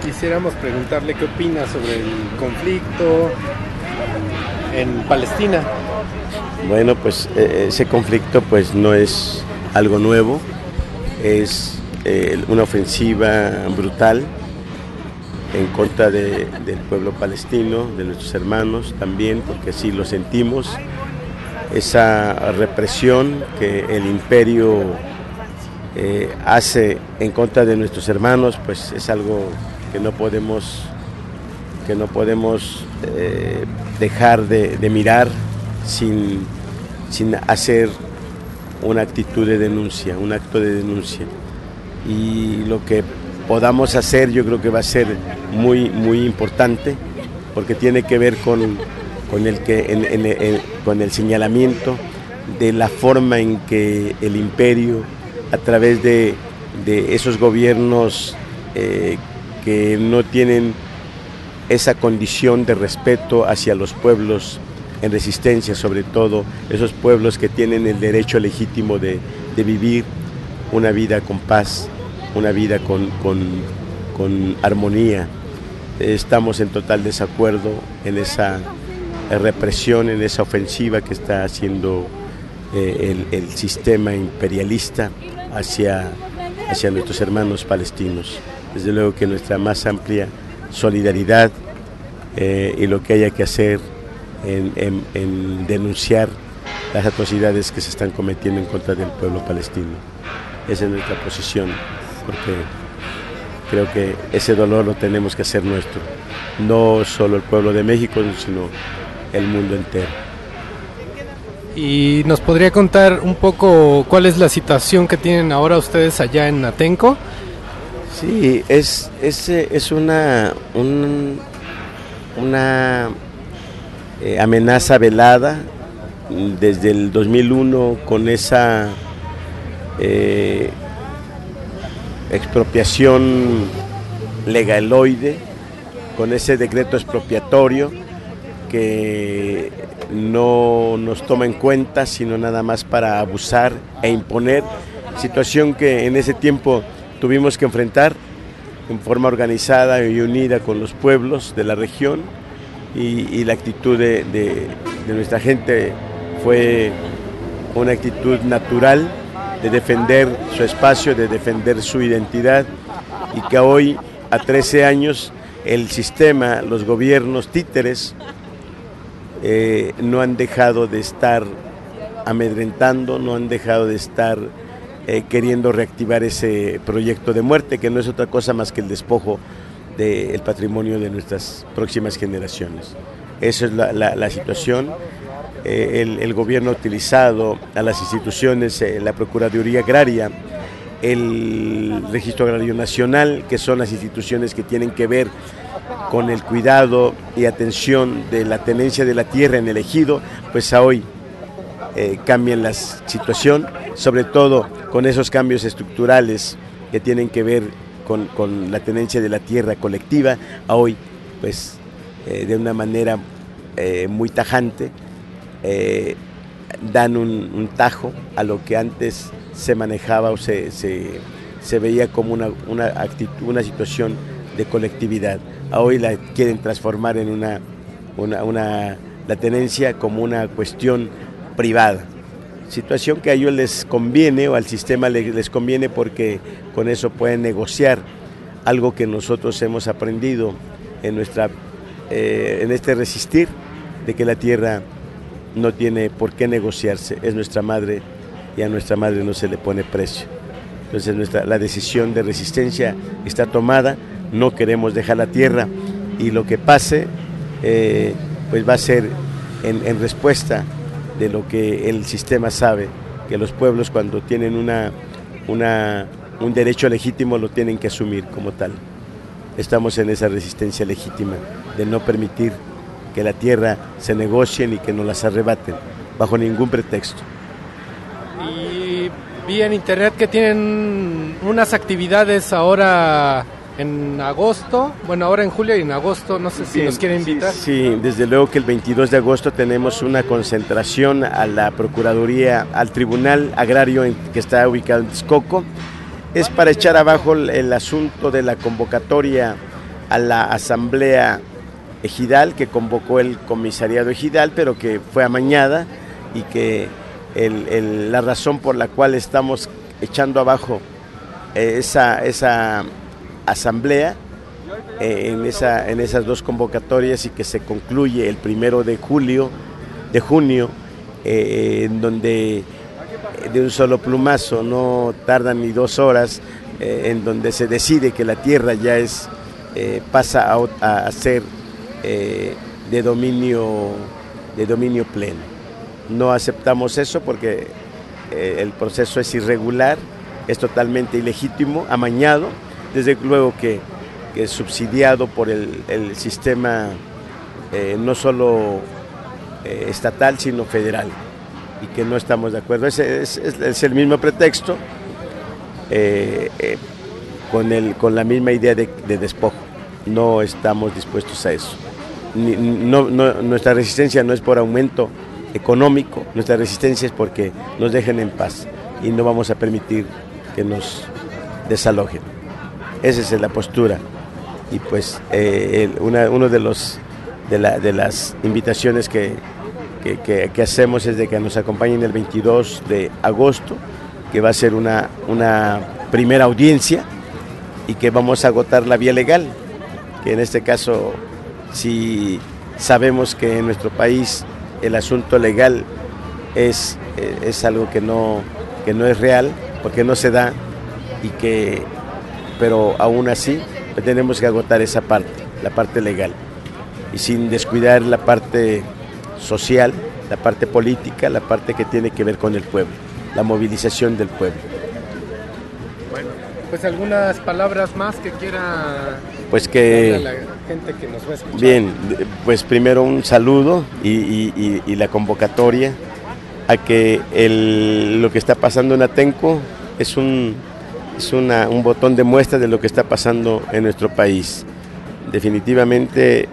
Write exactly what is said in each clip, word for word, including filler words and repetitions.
quisiéramos preguntarle qué opina sobre el conflicto en Palestina. Bueno, pues eh, ese conflicto pues no es algo nuevo, es eh, una ofensiva brutal en contra de, del pueblo palestino, de nuestros hermanos también, porque así lo sentimos, esa represión que el imperio eh, hace en contra de nuestros hermanos, pues es algo que no podemos, que no podemos eh, dejar de, de mirar sin, sin hacer una actitud de denuncia, un acto de denuncia. Y lo que podamos hacer yo creo que va a ser muy, muy importante, porque tiene que ver con, con, el, que, en, en, en, con el señalamiento de la forma en que el imperio, a través de, de esos gobiernos eh, que no tienen esa condición de respeto hacia los pueblos en resistencia, sobre todo esos pueblos que tienen el derecho legítimo de, de vivir una vida con paz, una vida con, con, con armonía. Estamos en total desacuerdo en esa represión, en esa ofensiva que está haciendo eh, el, el sistema imperialista hacia, hacia nuestros hermanos palestinos. Desde luego que nuestra más amplia solidaridad eh, y lo que haya que hacer en, en, en denunciar las atrocidades que se están cometiendo en contra del pueblo palestino. Esa es nuestra posición, porque creo que ese dolor lo tenemos que hacer nuestro, no solo el pueblo de México, sino el mundo entero. ¿Y nos podría contar un poco cuál es la situación que tienen ahora ustedes allá en Atenco? Sí, es, es, es una, un, una eh, amenaza velada desde el dos mil uno con esa eh, expropiación legaloide, con ese decreto expropiatorio que no nos toma en cuenta, sino nada más para abusar e imponer, situación que en ese tiempo tuvimos que enfrentar en forma organizada y unida con los pueblos de la región, y, y la actitud de, de, de nuestra gente fue una actitud natural de defender su espacio, de defender su identidad, y que hoy, a trece años, el sistema, los gobiernos títeres eh, no han dejado de estar amedrentando, no han dejado de estar eh, queriendo reactivar ese proyecto de muerte, que no es otra cosa más que el despojo del patrimonio de nuestras próximas generaciones. Esa es la, la, la situación. Eh, el, el gobierno ha utilizado a las instituciones, eh, la Procuraduría Agraria, el Registro Agrario Nacional, que son las instituciones que tienen que ver con el cuidado y atención de la tenencia de la tierra en el ejido, pues a hoy eh, cambian la situación, sobre todo con esos cambios estructurales que tienen que ver con, con la tenencia de la tierra colectiva. A hoy, pues eh, de una manera eh, muy tajante, eh, dan un, un tajo a lo que antes se manejaba o se, se, se veía como una, una, actitud, una situación de colectividad. A hoy la quieren transformar en una, una, una, la tenencia como una cuestión privada. Situación que a ellos les conviene, o al sistema les, les conviene, porque con eso pueden negociar algo que nosotros hemos aprendido en, nuestra, eh, en este resistir, de que la tierra no tiene por qué negociarse, es nuestra madre, y a nuestra madre no se le pone precio. Entonces nuestra, la decisión de resistencia está tomada, no queremos dejar la tierra, y lo que pase eh, pues va a ser en, en respuesta de lo que el sistema sabe, que los pueblos, cuando tienen una, una, un derecho legítimo, lo tienen que asumir como tal. Estamos en esa resistencia legítima de no permitir que la tierra se negocie ni que nos las arrebaten bajo ningún pretexto. Y vi en internet que tienen unas actividades ahora en agosto, bueno, ahora en julio y en agosto, no sé si Bien, nos quieren invitar. Sí, sí, desde luego que el veintidós de agosto tenemos una concentración a la Procuraduría, al Tribunal Agrario en, que está ubicado en Texcoco. Es para echar abajo el, el asunto de la convocatoria a la asamblea ejidal que convocó el comisariado ejidal, pero que fue amañada, y que el, el, la razón por la cual estamos echando abajo eh, esa, esa asamblea eh, en, esa, en esas dos convocatorias, y que se concluye el primero de julio, de junio, eh, en donde de un solo plumazo, no tardan ni dos horas, eh, en donde se decide que la tierra ya es eh, pasa a, a ser eh, de dominio de dominio pleno. No aceptamos eso porque eh, el proceso es irregular, es totalmente ilegítimo, amañado, desde luego que, que es subsidiado por el, el sistema eh, no solo eh, estatal sino federal, y que no estamos de acuerdo. Es, es, es el mismo pretexto, eh, eh, con, el, con la misma idea de, de despojo. No estamos dispuestos a eso. Ni, no, no, nuestra resistencia no es por aumento económico, nuestra resistencia es porque nos dejen en paz, y no vamos a permitir que nos desalojen. Esa es la postura, y pues eh, el, una, uno de los de, la, de las invitaciones que, que, que, que hacemos es de que nos acompañen el veintidós de agosto, que va a ser una, una primera audiencia, y que vamos a agotar la vía legal, que en este caso, si sabemos que en nuestro país el asunto legal es, es algo que no, que no es real, porque no se da, y que, pero aún así pues tenemos que agotar esa parte, la parte legal, y sin descuidar la parte social, la parte política, la parte que tiene que ver con el pueblo, la movilización del pueblo. Bueno, pues algunas palabras más que quiera pues que a la gente que nos va a escuchar. Bien, pues primero un saludo y, y, y la convocatoria a que el, lo que está pasando en Atenco es un es una, un botón de muestra de lo que está pasando en nuestro país. Definitivamente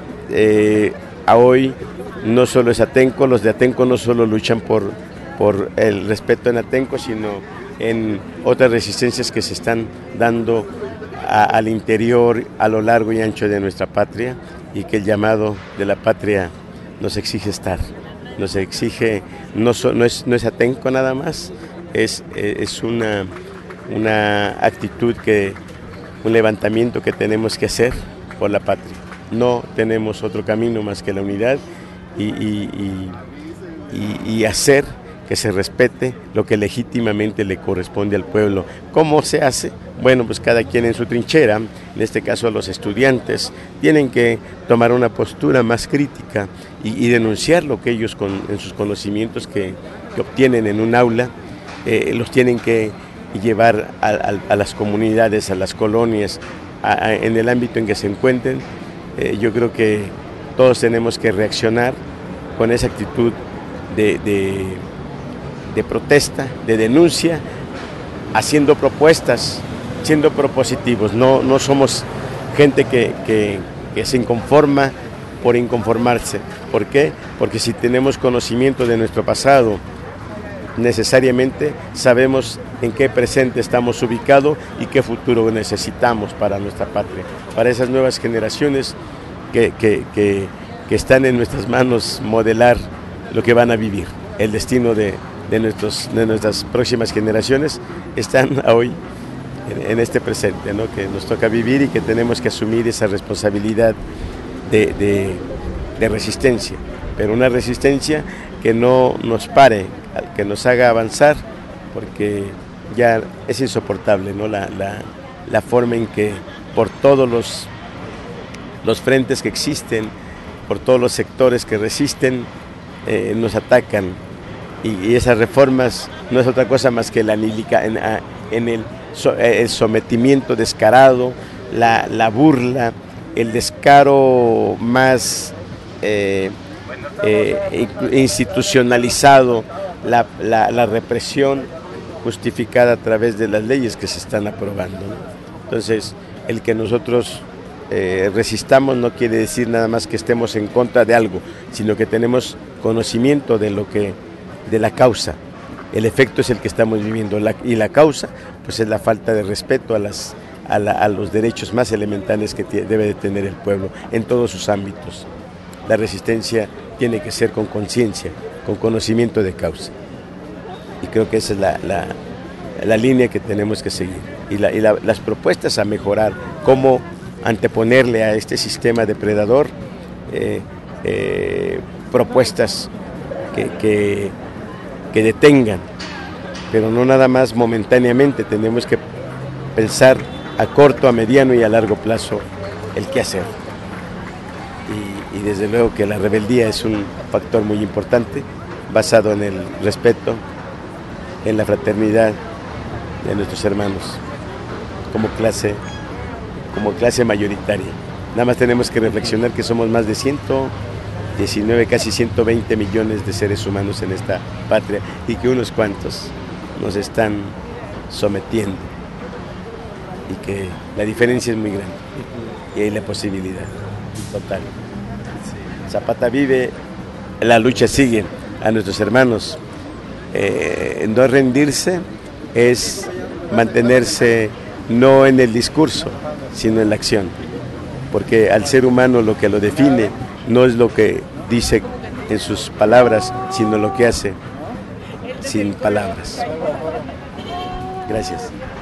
eh, a hoy no solo es Atenco, los de Atenco no solo luchan por, por el respeto en Atenco, sino en otras resistencias que se están dando a, al interior, a lo largo y ancho de nuestra patria, y que el llamado de la patria nos exige estar, nos exige, no, so, no, es, no es Atenco nada más, es, es una, una actitud, que, un levantamiento que tenemos que hacer por la patria. No tenemos otro camino más que la unidad y, y, y, y, y hacer que se respete lo que legítimamente le corresponde al pueblo. ¿Cómo se hace? Bueno, pues cada quien en su trinchera, en este caso los estudiantes, tienen que tomar una postura más crítica y, y denunciar lo que ellos con, en sus conocimientos que, que obtienen en un aula, eh, los tienen que llevar a, a, a las comunidades, a las colonias, a, a, en el ámbito en que se encuentren. Eh, yo creo que todos tenemos que reaccionar con esa actitud de, de de protesta, de denuncia, haciendo propuestas, siendo propositivos. No, no somos gente que, que, que se inconforma por inconformarse. ¿Por qué? Porque si tenemos conocimiento de nuestro pasado, necesariamente sabemos en qué presente estamos ubicados y qué futuro necesitamos para nuestra patria, para esas nuevas generaciones que, que, que, que están en nuestras manos modelar lo que van a vivir, el destino de De, nuestros, de nuestras próximas generaciones están hoy en, en este presente, ¿no? Que nos toca vivir y que tenemos que asumir esa responsabilidad de, de, de resistencia, pero una resistencia que no nos pare, que nos haga avanzar, porque ya es insoportable, ¿no? la, la, la forma en que por todos los, los frentes que existen, por todos los sectores que resisten, eh, nos atacan. Y esas reformas no es otra cosa más que la anilica, en, en el, el sometimiento descarado, la, la burla, el descaro más eh, eh, institucionalizado, la, la, la represión justificada a través de las leyes que se están aprobando, ¿no? Entonces, el que nosotros eh, resistamos no quiere decir nada más que estemos en contra de algo, sino que tenemos conocimiento de lo que de la causa. El efecto es el que estamos viviendo, la, y la causa pues es la falta de respeto a las a, la, a los derechos más elementales que debe de tener el pueblo en todos sus ámbitos. La resistencia tiene que ser con conciencia, con conocimiento de causa. Y creo que esa es la, la, la línea que tenemos que seguir. Y, la, y la, las propuestas a mejorar, cómo anteponerle a este sistema depredador eh, eh, propuestas que, que, que detengan, pero no nada más momentáneamente. Tenemos que pensar a corto, a mediano y a largo plazo el qué hacer. Y, y desde luego que la rebeldía es un factor muy importante, basado en el respeto, en la fraternidad de nuestros hermanos, como clase, como clase mayoritaria. Nada más tenemos que reflexionar que somos más de ciento diecinueve, casi ciento veinte millones de seres humanos en esta patria y que unos cuantos nos están sometiendo y que la diferencia es muy grande y hay la posibilidad total. Zapata vive, la lucha sigue. A nuestros hermanos, eh, no rendirse es mantenerse no en el discurso, sino en la acción, porque al ser humano lo que lo define no es lo que dice en sus palabras, sino lo que hace sin palabras. Gracias.